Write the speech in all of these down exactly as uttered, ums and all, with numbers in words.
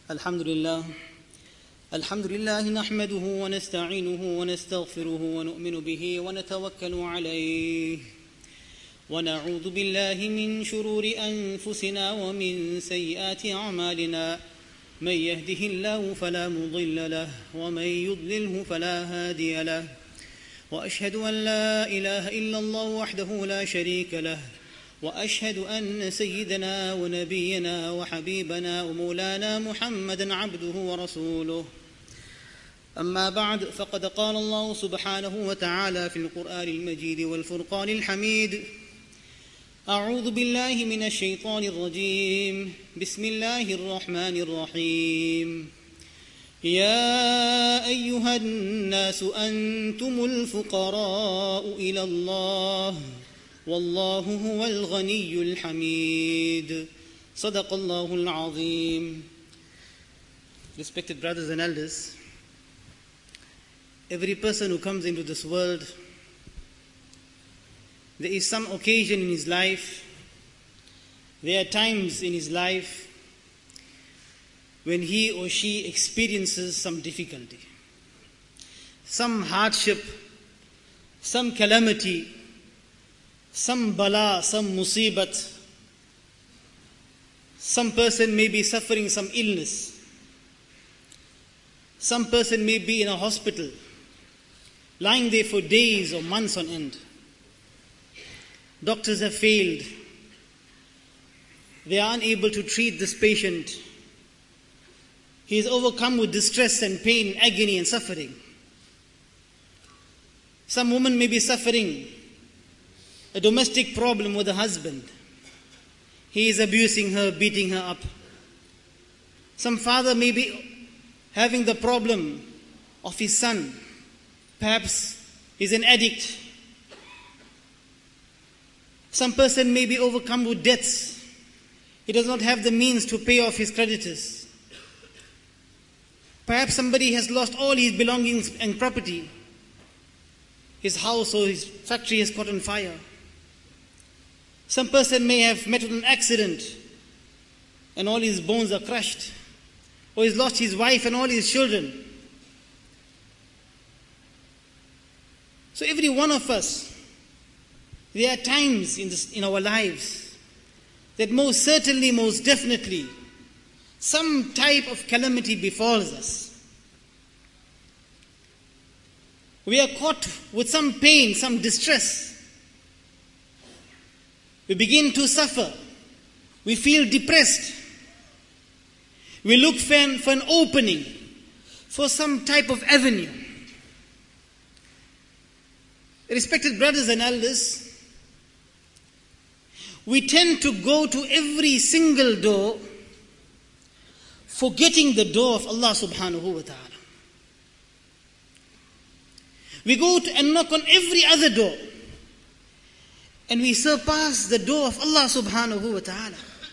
الحمد لله الحمد لله نحمده ونستعينه ونستغفره ونؤمن به ونتوكل عليه ونعوذ بالله من شرور أنفسنا ومن سيئات أعمالنا من يهده الله فلا مضل له ومن يضلله فلا هادي له وأشهد أن لا إله إلا الله وحده لا شريك له وأشهد أن سيدنا ونبينا وحبيبنا ومولانا محمدًا عبده ورسوله أما بعد فقد قال الله سبحانه وتعالى في القرآن المجيد والفرقان الحميد أعوذ بالله من الشيطان الرجيم بسم الله الرحمن الرحيم يا أيها الناس أنتم الفقراء إلى الله والله هو الغني الحميد صدق الله العظيم. Respected brothers and elders, every person who comes into this world, there is some occasion in his life, there are times in his life when he or she experiences some difficulty, some hardship, some calamity, some bala, some musibat. Some person may be suffering some illness. Some person may be in a hospital, lying there for days or months on end. Doctors have failed. They are unable to treat this patient. He is overcome with distress and pain, agony and suffering. Some woman may be suffering a domestic problem with a husband. He is abusing her, beating her up. Some father may be having the problem of his son. Perhaps he's an addict. Some person may be overcome with debts. He does not have the means to pay off his creditors. Perhaps somebody has lost all his belongings and property. His house or his factory has caught on fire. Some person may have met with an accident and all his bones are crushed. Or he's lost his wife and all his children. So every one of us, there are times in, this, in our lives that most certainly, most definitely, some type of calamity befalls us. We are caught with some pain, some distress. We begin to suffer. We feel depressed. We look for an, for an opening, for some type of avenue. Respected brothers and elders, we tend to go to every single door, forgetting the door of Allah subhanahu wa ta'ala. We go to and knock on every other door, and we surpass the door of Allah subhanahu wa ta'ala.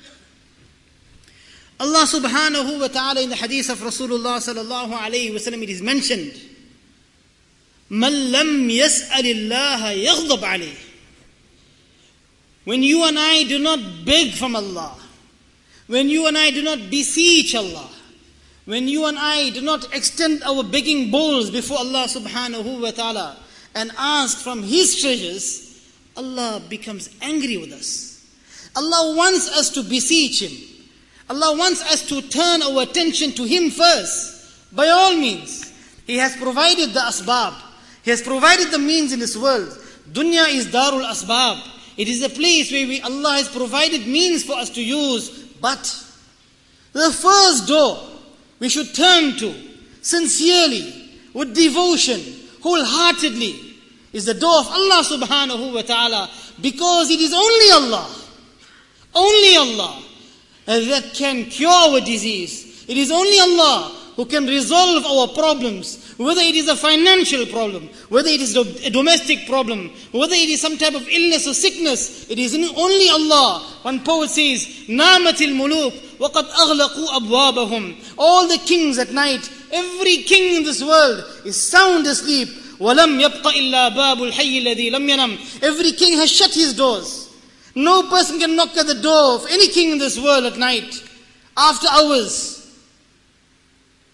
Allah subhanahu wa ta'ala in the hadith of Rasulullah sallallahu alayhi wa sallam, it is mentioned, مَنْ لَمْ يَسْأَلِ اللَّهَ يَغْضَبْ عَلَيْهِ. When you and I do not beg from Allah, when you and I do not beseech Allah, when you and I do not extend our begging bowls before Allah subhanahu wa ta'ala and ask from His treasures, Allah becomes angry with us. Allah wants us to beseech Him. Allah wants us to turn our attention to Him first. By all means, He has provided the asbab. He has provided the means in this world. Dunya is darul asbab. It is a place where we, Allah has provided means for us to use. But the first door we should turn to, sincerely, with devotion, wholeheartedly, is the door of Allah subhanahu wa ta'ala, because it is only Allah, only Allah that can cure our disease. It is only Allah who can resolve our problems, whether it is a financial problem, whether it is a domestic problem, whether it is some type of illness or sickness. It is only Allah. One poet says, نَامَتِ الْمُلُوكُ وَقَدْ أَغْلَقُوا أَبْوَابَهُم. All the kings at night, every king in this world is sound asleep. وَلَمْ يَبْقَ إِلَّا بَابُ الْحَيِّ الَّذِي لَمْ يَنَمْ. Every king has shut his doors. No person can knock at the door of any king in this world at night, after hours.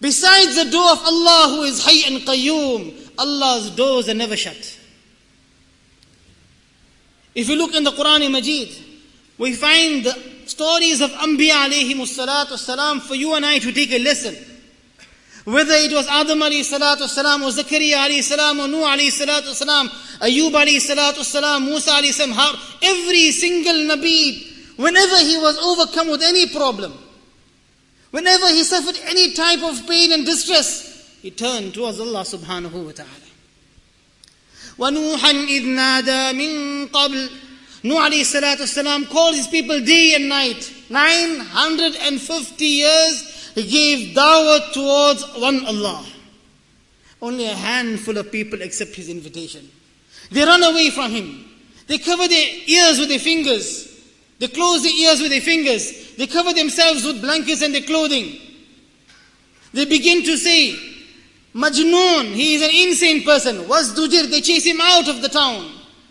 Besides the door of Allah who is Hayy and Qayyum, Allah's doors are never shut. If you look in the Quran Majid, we find the stories of Anbiya alayhimus salatu salam for you and I to take a lesson. Whether it was Adam alayhi salatu salam or Zakaria alayhi salam or Nuh alayhi salatu salam, Ayub alayhi salatu salam, Musa alayhi salam, every single Nabi, whenever he was overcome with any problem, whenever he suffered any type of pain and distress, he turned towards Allah subhanahu wa ta'ala. وَنُوحًا إِذْ نَادَى مِن قَبْلِ Nuh alayhi salatu salam called his people day and night. nine hundred fifty years he gave da'wah towards one Allah. Only a handful of people accept his invitation. They run away from him. They cover their ears with their fingers. They close their ears with their fingers. They cover themselves with blankets and their clothing. They begin to say, Majnoon, he is an insane person. Wasdujir, they chase him out of the town.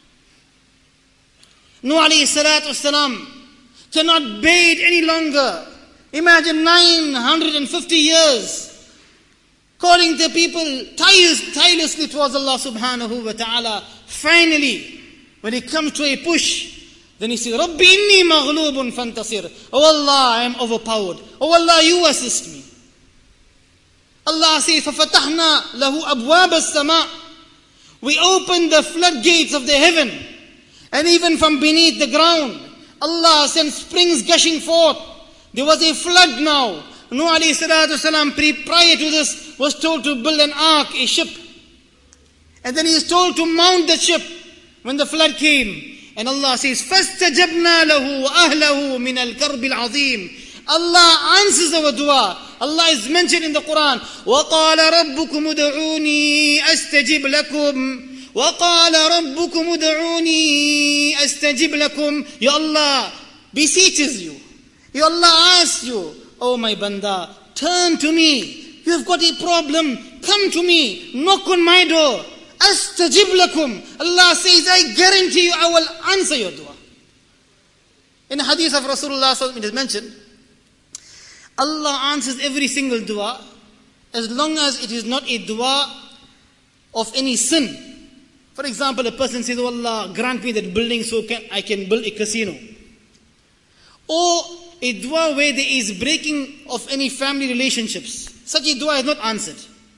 Nuh alayhi salatu salam cannot bear it any longer. Imagine nine hundred fifty years calling the people tireless, tirelessly towards Allah subhanahu wa ta'ala. Finally, when he comes to a push, then he says, Rabbi inni maghlubun fantasir. Oh Allah, I am overpowered. Oh Allah, you assist me. Allah says, فَفَتَحْنَا لَهُ أَبْوَابَ السَّمَاءِ We opened the floodgates of the heaven. And even from beneath the ground, Allah sent springs gushing forth. There was a flood now. Nuh alayhi salatu salam, prior to this, was told to build an ark, a ship. And then he is told to mount the ship when the flood came. And Allah says, فَاسْتَجَبْنَا لَهُ وَأَهْلَهُ مِنَ الْكَرْبِ الْعَظِيمِ Allah answers our dua. Allah is mentioned in the Quran. وَقَالَ رَبُّكُمُ ادْعُونِي أَسْتَجِبْ لَكُمْ وَقَالَ رَبُّكُمُ ادْعُونِي أَسْتَجِبْ لَكُمْ Ya Allah beseeches you. Ya Allah asks you, oh my banda, turn to me. You have got a problem. Come to me. Knock on my door. أَسْتَجِبْ لَكُمْ Allah says, I guarantee you I will answer your dua. In the hadith of Rasulullah sallallahu alaihi wasallam it is mentioned, Allah answers every single dua as long as it is not a dua of any sin. For example, a person says, oh Allah, grant me that building so can, I can build a casino. Or a dua where there is breaking of any family relationships. Such a dua is not answered.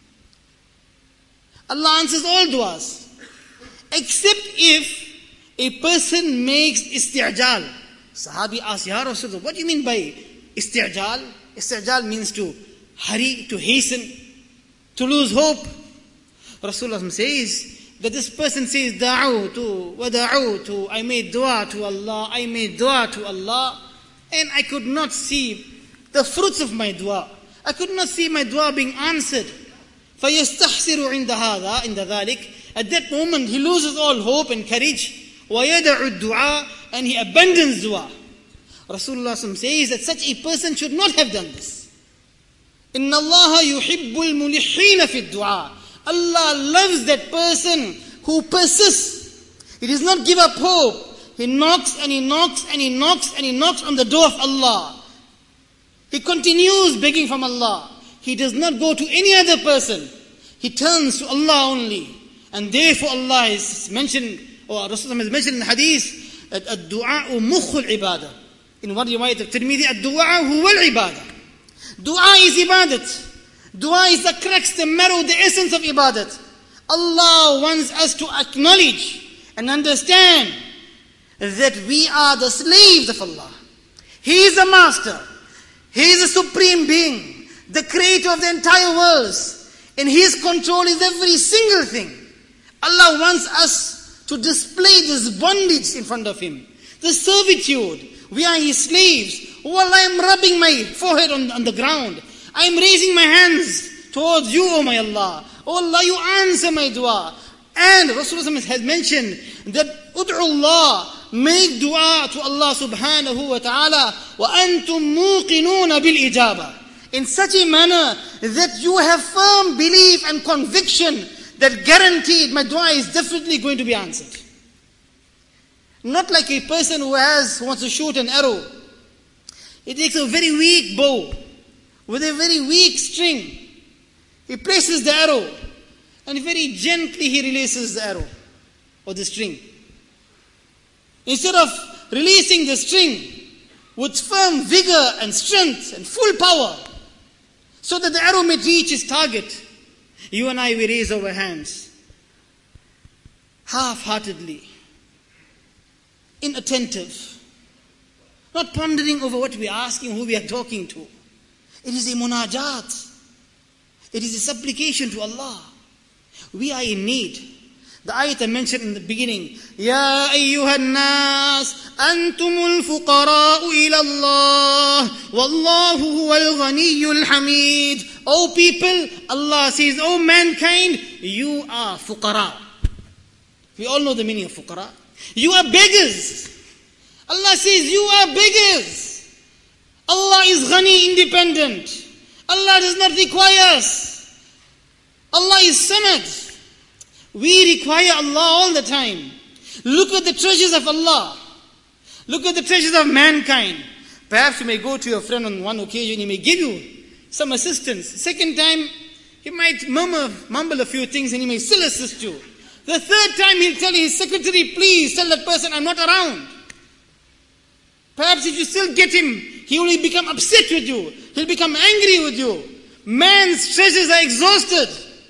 Allah answers all duas. Except if a person makes isti'jal. Sahabi asked, Ya Rasulullah, what do you mean by isti'jal? Isti'jal means to hurry, to hasten, to lose hope. Rasulullah says that this person says, Da'utu wa da'utu, I made dua to Allah, I made dua to Allah, and I could not see the fruits of my dua. I could not see my dua being answered. فَيَسْتَحْسِرُ عِنْدَ هَذَا عِنْدَ ذَلِكَ At that moment, he loses all hope and courage. وَيَدَعُ الدُّعَاء And he abandons dua. Rasulullah says that such a person should not have done this. إِنَّ اللَّهَ يُحِبُّ الْمُلِحِّينَ فِي الدُّعَاءِ Allah loves that person who persists. He does not give up hope. He knocks and he knocks and he knocks and he knocks on the door of Allah. He continues begging from Allah. He does not go to any other person. He turns to Allah only. And therefore Allah is mentioned, or Rasulullah is mentioned in the hadith, that ad-du'a'u mukhul ibadah. In one riwayat of Tirmidhi, ad-du'a huwa al-ibadah. Dua is ibadat. Dua is the crux, the marrow, the essence of ibadat. Allah wants us to acknowledge and understand that we are the slaves of Allah. He is the master. He is the supreme being, the creator of the entire world. In His control is every single thing. Allah wants us to display this bondage in front of Him, the servitude. We are His slaves. Oh Allah, I am rubbing my forehead on, on the ground. I am raising my hands towards you, O my Allah. Oh Allah, you answer my dua. And Rasulullah has mentioned that ud'u Allah, make dua to Allah subhanahu wa ta'ala, wa antum muqinuna bil ijaba. In such a manner that you have firm belief and conviction that guaranteed my dua is definitely going to be answered. Not like a person who has who wants to shoot an arrow. He takes a very weak bow with a very weak string. He places the arrow and very gently he releases the arrow or the string. Instead of releasing the string with firm vigor and strength and full power so that the arrow may reach its target, you and I, we raise our hands half-heartedly, inattentive, not pondering over what we are asking, who we are talking to. It is a munajat. It is a supplication to Allah. We are in need. The ayat I mentioned in the beginning, Ya ayyuhan nas, antumul fuqara'u ila Allah, wallahu huwal ghaniyyul hamid. O people, Allah says, O mankind, you are fuqara. We all know the meaning of fuqara. You are beggars. Allah says, you are beggars. Allah is ghani, independent. Allah does not require us. Allah is samad. We require Allah all the time. Look at the treasures of Allah. Look at the treasures of mankind. Perhaps you may go to your friend on one occasion, he may give you some assistance. Second time, he might murmur, mumble a few things and he may still assist you. The third time he'll tell his secretary, please tell that person I'm not around. Perhaps if you still get him, he will become upset with you. He'll become angry with you. Man's treasures are exhausted.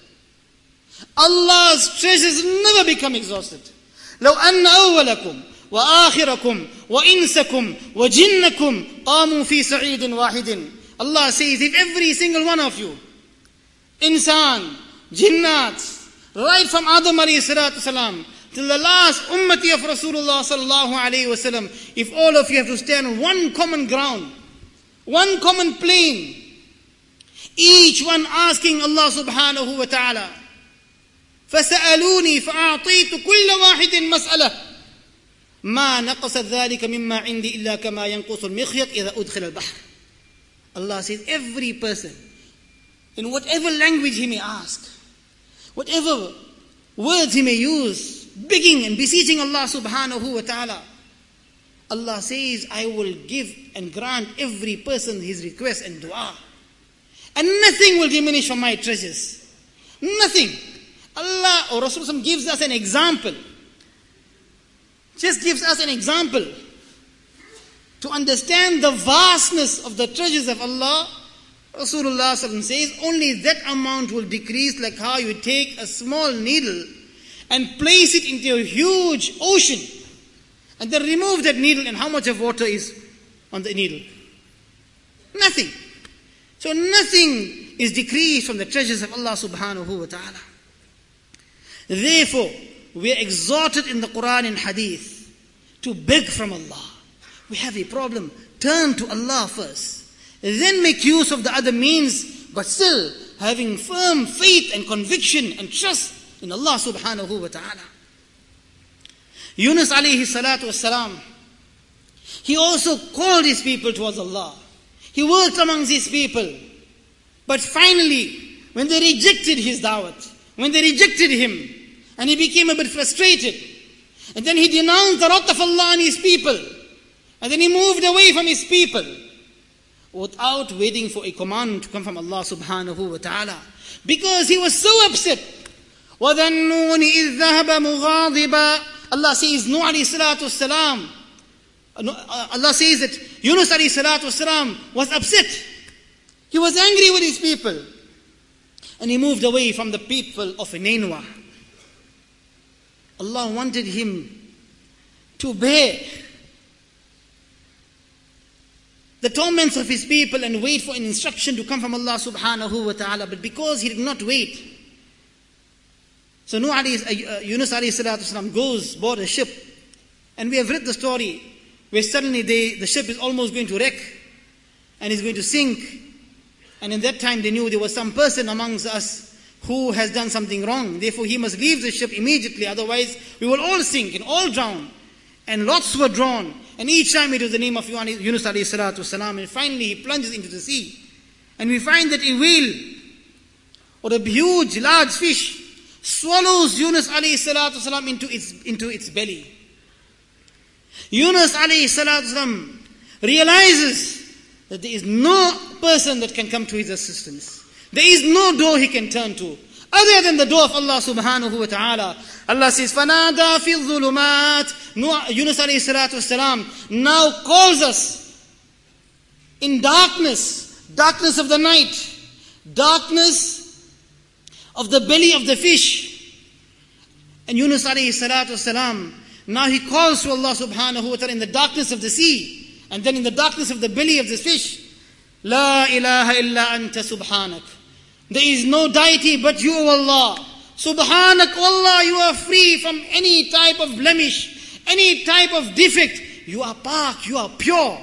Allah's treasures never become exhausted. لو أن أولكم وآخركم وإنسكم وجنكم قاموا في صعيد واحد. Allah says, if every single one of you, insan, jinnat, right from Adam alayhi salatu salam till the last ummati of Rasulullah sallallahu alayhi wasallam, if all of you have to stand on one common ground, one common plane, each one asking Allah subhanahu wa ta'ala, فَسَأَلُونِي فَأَعْطِيتُ كُلَّ وَاحِدٍ مَسْأَلَةٍ مَا نَقَصَتْ ذَلِكَ مِمَّا عِنْدِي إِلَّا كَمَا يَنْقُصُ الْمِخْيَطِ إِذَا أُدْخِلَ الْبَحْرِ. Allah says, every person, in whatever language he may ask, whatever words he may use, begging and beseeching Allah subhanahu wa ta'ala, Allah says, I will give and grant every person his request and dua. And nothing will diminish from my treasures. Nothing. Allah or Rasulullah gives us an example. Just gives us an example. To understand the vastness of the treasures of Allah, Rasulullah says, only that amount will decrease, like how you take a small needle and place it into a huge ocean and then remove that needle, and how much of water is on the needle? Nothing. So nothing is decreased from the treasures of Allah subhanahu wa ta'ala. Therefore, we are exhorted in the Quran and Hadith to beg from Allah. We have a problem. Turn to Allah first. Then make use of the other means, but still having firm faith and conviction and trust in Allah subhanahu wa ta'ala. Yunus alayhi salatu wassalam, he also called his people towards Allah. He worked amongst his people. But finally, when they rejected his da'wat, when they rejected him, and he became a bit frustrated, and then he denounced the wrath of Allah on his people, and then he moved away from his people, without waiting for a command to come from Allah subhanahu wa ta'ala, because he was so upset. وَذَنُّونِ إِذْ ذَهَبَ مُغَاضِبًا. Allah says, Nuh alayhi salatu wasalam, Allah says that Yunus alayhi salatu wasalam was upset. He was angry with his people. And he moved away from the people of Nineveh. Allah wanted him to bear the torments of his people and wait for an instruction to come from Allah subhanahu wa ta'ala. But because he did not wait, so Nuh alayhi, uh, Yunus alayhi salatu wasalam goes board a ship. And we have read the story where suddenly they, the ship is almost going to wreck and is going to sink. And in that time they knew there was some person amongst us who has done something wrong. Therefore he must leave the ship immediately, otherwise we will all sink and all drown. And lots were drawn. And each time it was the name of Yunus alayhi salatu wasalam. And finally he plunges into the sea. And we find that a whale or a huge large fish swallows Yunus alayhi salatu wasalam into its, into its belly. Yunus alayhi salatu wasalam realizes that there is no person that can come to his assistance. There is no door he can turn to other than the door of Allah subhanahu wa ta'ala. Allah says, فَنَادَى فِي الظُّلُمَاتِ Yunus alayhi salatu wasalam now calls us in darkness, darkness of the night, darkness of the belly of the fish. And Yunus alayhi salatu wasalam, now he calls to Allah subhanahu wa ta'ala in the darkness of the sea, and then in the darkness of the belly of the fish. La ilaha illa anta subhanak. There is no deity but you, O Allah. Subhanak, Allah, you are free from any type of blemish, any type of defect. You are pak, you are pure.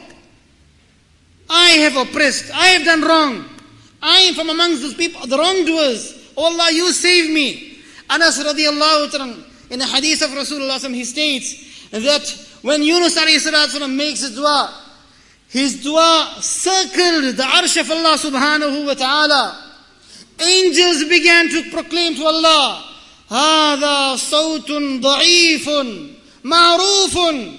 I have oppressed, I have done wrong. I am from amongst those people, the wrongdoers. O Allah, you save me. Anas radiallahu ta'ala, in a hadith of Rasulullah, he states that when Yunus alayhi salatu makes a dua, his dua circled the arsh of Allah subhanahu wa ta'ala. Angels began to proclaim to Allah, هذا صوت ضعيف معروف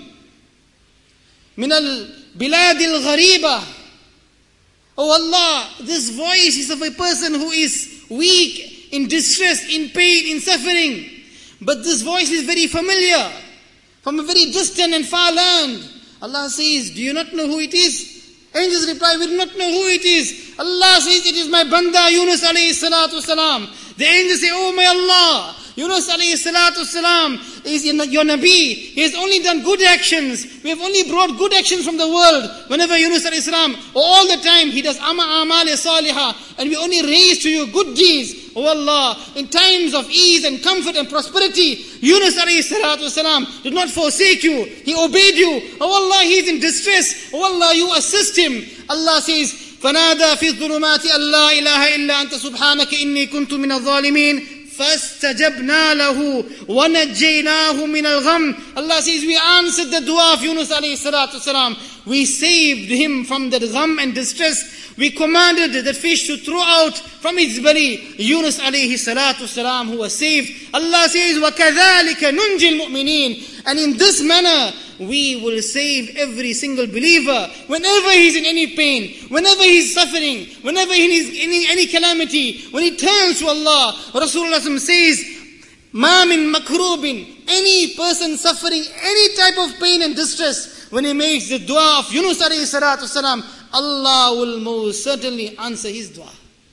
من البلاد الغريبة. Oh Allah, this voice is of a person who is weak, in distress, in pain, in suffering. But this voice is very familiar, from a very distant and far land. Allah says, do you not know who it is? Angels reply, we do not know who it is. Allah says, it is my banda Yunus alayhi salatu wasalam. The angels say, oh my Allah, Yunus alayhi salatu wasalam is your Nabi. He has only done good actions. We have only brought good actions from the world. Whenever Yunus alayhi salam, all the time, he does ama amal salihah, and we only raise to you good deeds. Oh Allah, in times of ease and comfort and prosperity, Yunus alayhi salatu wasalam did not forsake you. He obeyed you. Oh Allah, he is in distress. Oh Allah, you assist him. Allah says, فَنَادَى فِي الظُّلُمَاتِ أَن لَا إِلَهَ إِلَّا أَنْتَ سُبْحَانَكَ إِنِّي كُنْتُ مِنَ الظَّالِمِينَ فَاسْتَجَبْنَا لَهُ وَنَجَّيْنَاهُ مِنَ الْغَمِّ. Allah says, we answered the dua of Yunus alayhi salatu wasalam. We saved him from that gham and distress. We commanded that fish to throw out from its belly Yunus alayhi salatu wasalam, who was saved. Allah says, وَكَذَلِكَ نُنْجِي الْمُؤْمِنِينَ. And in this manner, we will save every single believer. Whenever he's in any pain, whenever he's suffering, whenever he's in any, any calamity, when he turns to Allah, Rasulullah says, مَا مِن مَكْرُوبٍ. Any person suffering any type of pain and distress, when he makes the dua of Yunus alayhi salatu wasalam, Allah will most certainly answer his dua.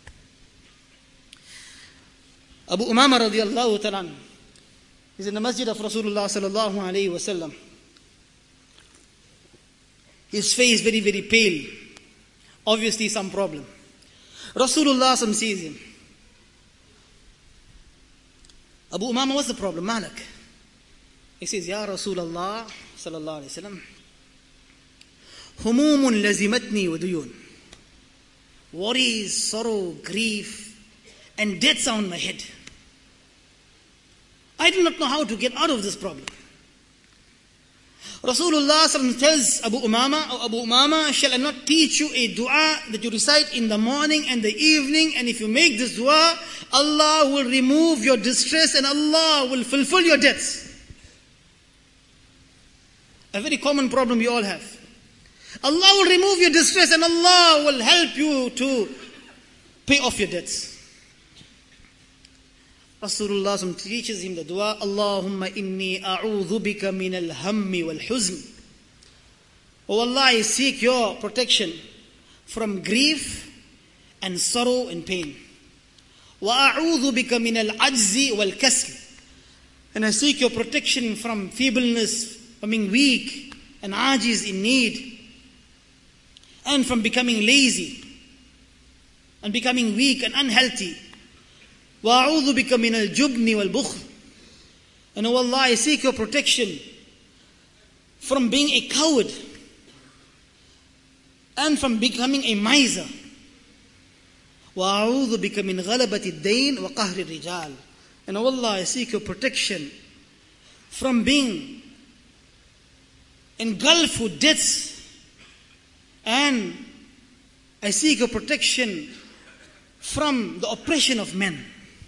Abu Umama radiallahu ta'ala is in the masjid of Rasulullah sallallahu alayhi wa sallam. His face very, very pale. Obviously some problem. Rasulullah sees him. Abu Umama, what's the problem? Malak. He says, Ya Rasulullah sallallahu alayhi wa sallam, Humumun lazimatni wa duyun. Worries, sorrow, grief, and debts are on my head. I do not know how to get out of this problem. Rasulullah tells Abu Umama, oh Abu Umama, shall I not teach you a dua that you recite in the morning and the evening, and if you make this dua, Allah will remove your distress and Allah will fulfill your debts. A very common problem we all have. Allah will remove your distress and Allah will help you to pay off your debts. Rasulullah teaches him the dua, Allahumma inni a'udhu bika min al-hammi wal-huzn. Oh Allah, I seek your protection from grief and sorrow and pain. Wa a'udhu bika min al-ajzi wal-kasl. And I seek your protection from feebleness, from being weak and ajiz, in need, and from becoming lazy and becoming weak and unhealthy. وَأَعُوذُ بِكَ مِنَ الْجُبْنِ وَالْبُخْلِ. And oh Allah, I seek your protection from being a coward and from becoming a miser. وَأَعُوذُ بِكَ مِنْ غَلَبَةِ الدَّيْنِ وَقَهْرِ الرِّجَالِ. And oh Allah, I seek your protection from being engulfed with debts, and I seek your protection from the oppression of men.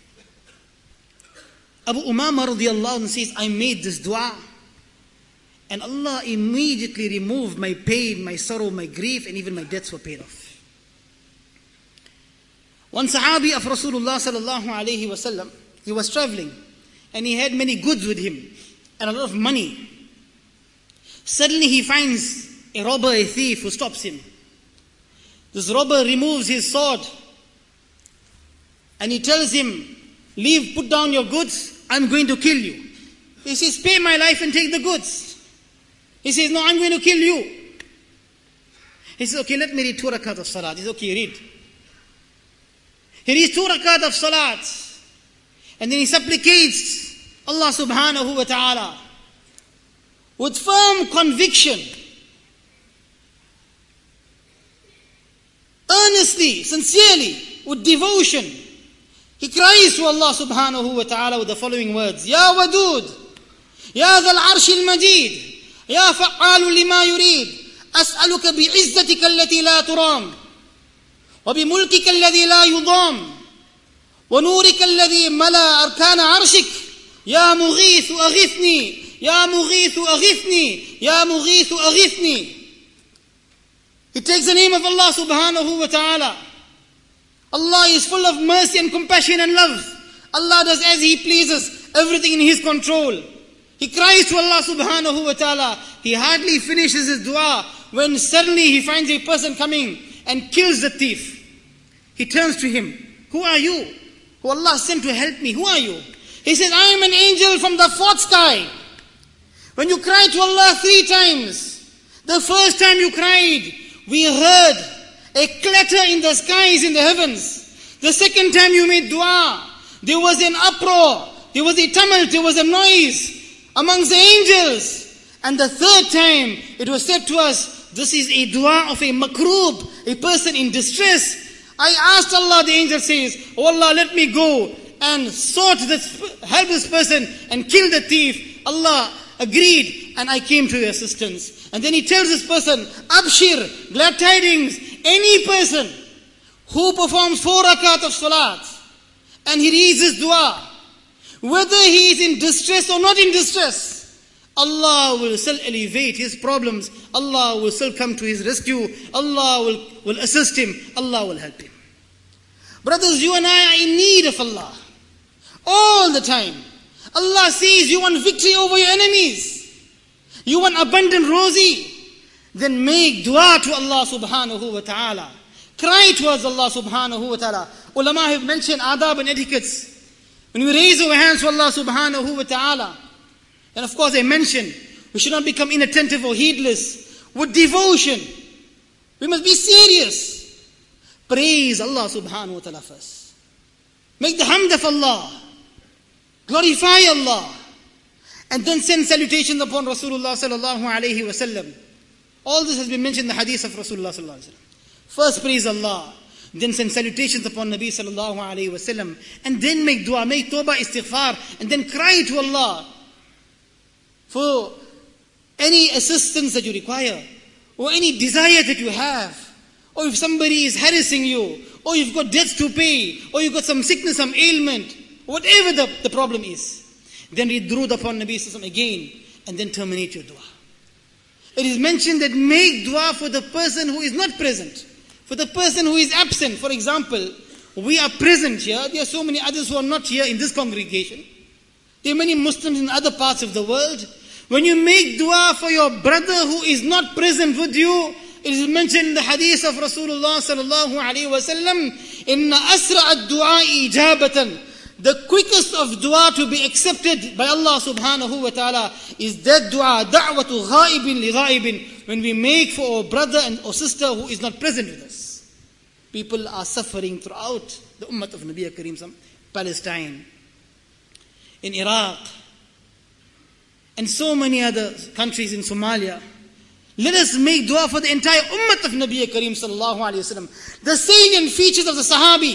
Abu Umama radiallahu anhu says, I made this dua and Allah immediately removed my pain, my sorrow, my grief, and even my debts were paid off. One Sahabi of Rasulullah sallallahu alayhi wasallam, he was traveling and he had many goods with him and a lot of money. Suddenly he finds a robber, a thief who stops him. This robber removes his sword and he tells him, leave, put down your goods, I'm going to kill you. He says, pay my life and take the goods. He says, no, I'm going to kill you. He says, okay, let me read two rakat of salat. He says, okay, read. He reads two rakat of salat. And then he supplicates Allah subhanahu wa ta'ala with firm conviction, earnestly, sincerely, with devotion. He cries to Allah subhanahu wa ta'ala with the following words: Ya Wadud, Ya Dhal Arsh al-Majid, Ya Fa'alu lima yurid, As'aluka bi'izzatika allati la turam, wa bimulkika alladhi la yudam, wa nurika alladhi mala arkana arshik, Ya Mughithu aghithni, Ya Mughithu aghithni, Ya Mughithu aghithni. He takes the name of Allah subhanahu wa ta'ala. Allah is full of mercy and compassion and love. Allah does as He pleases, everything in His control. He cries to Allah subhanahu wa ta'ala. He hardly finishes his dua when suddenly he finds a person coming and kills the thief. He turns to him. Who are you? Who Allah sent to help me? Who are you? He says, I am an angel from the fourth sky. When you cried to Allah three times, the first time you cried, we heard a clatter in the skies, in the heavens. The second time you made dua, there was an uproar, there was a tumult, there was a noise amongst the angels. And the third time it was said to us, this is a dua of a makroob, a person in distress. I asked Allah, the angel says, oh Allah, let me go and sort this, help this person and kill the thief. Allah agreed and I came to your assistance. And then he tells this person, Abshir, glad tidings, any person who performs four rakat of salat and he reads this dua, whether he is in distress or not in distress, Allah will still elevate his problems. Allah will still come to his rescue. Allah will, will assist him. Allah will help him. Brothers, you and I are in need of Allah all the time. Allah sees you want victory over your enemies. You want abundant rosy. Then make dua to Allah subhanahu wa ta'ala. Cry towards Allah subhanahu wa ta'ala. Ulama have mentioned adab and etiquettes. When we raise our hands to Allah subhanahu wa ta'ala, and of course I mentioned, we should not become inattentive or heedless. With devotion, we must be serious. Praise Allah subhanahu wa ta'ala first. Make the hamd of Allah. Glorify Allah. And then send salutations upon Rasulullah sallallahu alayhi wa sallam. All this has been mentioned in the hadith of Rasulullah sallallahu alayhi wa sallam. First praise Allah. Then send salutations upon Nabi sallallahu alayhi wa sallam. And then make dua, make tawbah, istighfar. And then cry to Allah for any assistance that you require, or any desire that you have, or if somebody is harassing you, or you've got debts to pay, or you've got some sickness, some ailment, whatever the, the problem is. Then read durood upon Nabi sallallahu alayhi wa sallam again, and then terminate your dua. It is mentioned that make dua for the person who is not present, for the person who is absent. For example, we are present here. There are so many others who are not here in this congregation. There are many Muslims in other parts of the world. When you make dua for your brother who is not present with you, it is mentioned in the hadith of Rasulullah sallallahu alayhi wa sallam, Inna asra ad-du'a ijabatan. The quickest of dua to be accepted by Allah subhanahu wa ta'ala is that dua, da'watu ghaibin li ghaibin, when we make for our brother and or sister who is not present with us. People are suffering throughout the ummah of Nabi Kareem, some Palestine, in Iraq, and so many other countries, in Somalia. Let us make dua for the entire ummah of Nabi Kareem sallallahu alayhi wa sallam. The salient features of the Sahabi: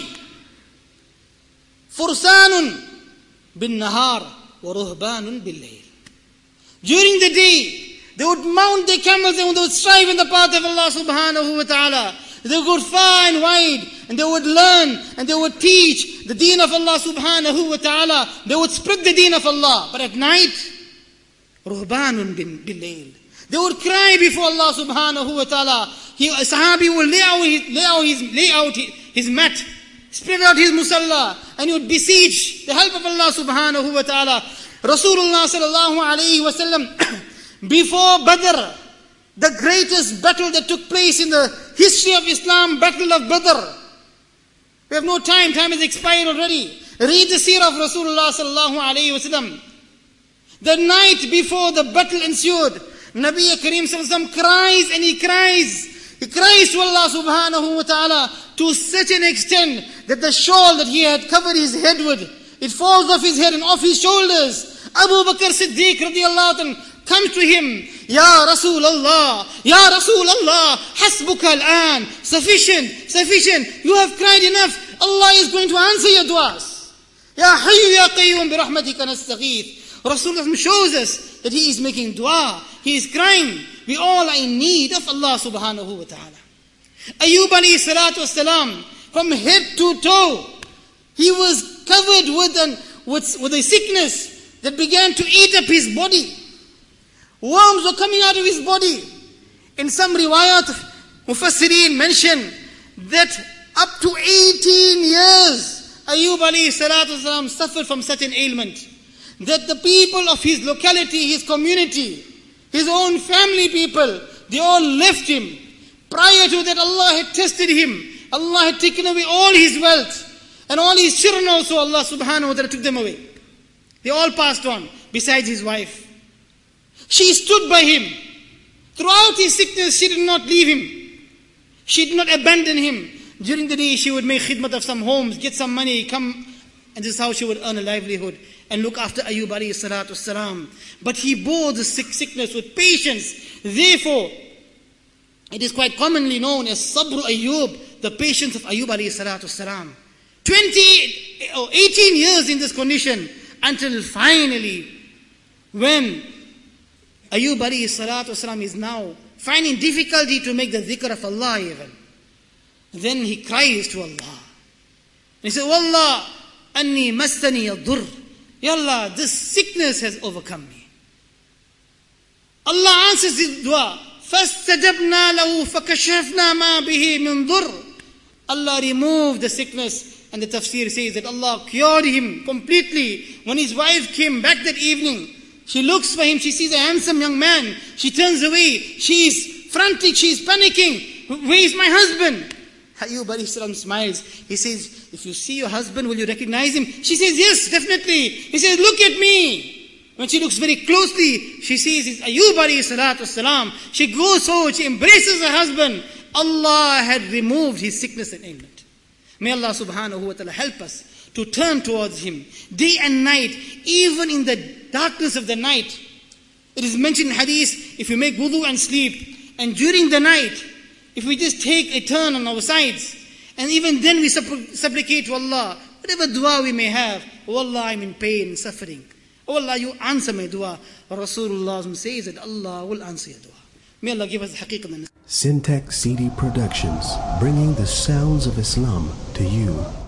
Fursanun bin nahar wa ruhbanun bil layl. During the day, they would mount their camels and they would strive in the path of Allah subhanahu wa ta'ala. They would go far and wide, and they would learn, and they would teach the deen of Allah subhanahu wa ta'ala. They would spread the deen of Allah. But at night, ruhbanun bin bil layl. They would cry before Allah subhanahu wa ta'ala. He, a Sahabi will lay out his, lay out his, lay out his, his mat, spread out his musalla, and he would beseech the help of Allah subhanahu wa ta'ala. Rasulullah sallallahu alayhi wa sallam, before Badr, the greatest battle that took place in the history of Islam, Battle of Badr. We have no time, time has expired already. Read the seerah of Rasulullah sallallahu alayhi wa sallam. The night before the battle ensued, Nabi Kareem sallallahu alayhi wa sallam cries and he cries. He cries to Allah subhanahu wa ta'ala to such an extent that the shawl that he had covered his head with, it falls off his head and off his shoulders. Abu Bakr Siddiq radiallahu anhu comes to him. Ya Rasulullah, Ya Rasulullah, hasbuka al-an. Sufficient, sufficient. You have cried enough. Allah is going to answer your du'as. Ya Hayyu Ya Qayyum bi rahmatika nastaghith. Rasulullah shows us that he is making dua. He is crying. We all are in need of Allah subhanahu wa ta'ala. Ayyub alayhi salatu wasalam, from head to toe, he was covered with, an, with, with a sickness that began to eat up his body. Worms were coming out of his body. In some riwayat, Mufassirin mention that up to eighteen years, Ayyub alayhi salatu wasalam suffered from such an ailment, that the people of his locality, his community, his own family people, they all left him. Prior to that, Allah had tested him. Allah had taken away all his wealth. And all his children also, Allah subhanahu wa ta'ala took them away. They all passed on, besides his wife. She stood by him. Throughout his sickness, she did not leave him. She did not abandon him. During the day, she would make khidmat of some homes, get some money, come, and this is how she would earn a livelihood and look after Ayyub alayhi salatu wasalam. But he bore the sick sickness with patience. Therefore, it is quite commonly known as Sabr Ayyub, the patience of Ayyub alayhi salatu wasalam. twenty or eighteen years in this condition, until finally, when Ayyub alayhi salatu wasalam is now finding difficulty to make the dhikr of Allah even, then he cries to Allah. And he says, Wallah, anni mastani yadur. Ya Allah, this sickness has overcome me. Allah answers his dua. فَاسْتَجَبْنَا لَهُ فَكَشَفْنَا مَا بِهِ مِنْ ضُرٍّ. Allah removed the sickness, and the tafsir says that Allah cured him completely. When his wife came back that evening, she looks for him, she sees a handsome young man, she turns away, she is frantic, she is panicking. Where is my husband? Ayyub alayhi salam smiles. He says, if you see your husband, will you recognize him? She says, yes, definitely. He says, look at me. When she looks very closely, she sees it's Ayyub alayhi salatu wasalam. She goes forward, she embraces her husband. Allah had removed his sickness and ailment. May Allah subhanahu wa ta'ala help us to turn towards him day and night, even in the darkness of the night. It is mentioned in hadith, if you make wudu and sleep, and during the night, if we just take a turn on our sides, and even then we supplicate to Allah, whatever dua we may have, oh Allah, I'm in pain and suffering. Oh Allah, you answer my dua. Rasulullah says that Allah will answer your dua. May Allah give us the haqiqah. Syntax C D Productions, bringing the sounds of Islam to you.